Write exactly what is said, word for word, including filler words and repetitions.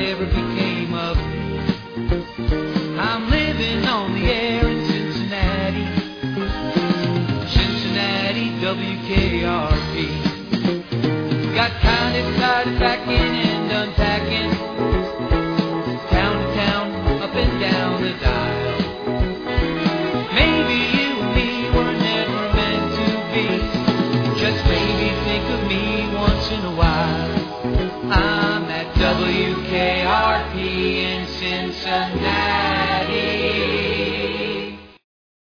ever became of me. I'm living on the air in Cincinnati, Cincinnati W K R P. Got kind of tired of packing and unpacking, town to town, up and down the dial. Maybe you and me were never meant to be. Just maybe think of me once in a while. I'm at W K R P in Cincinnati.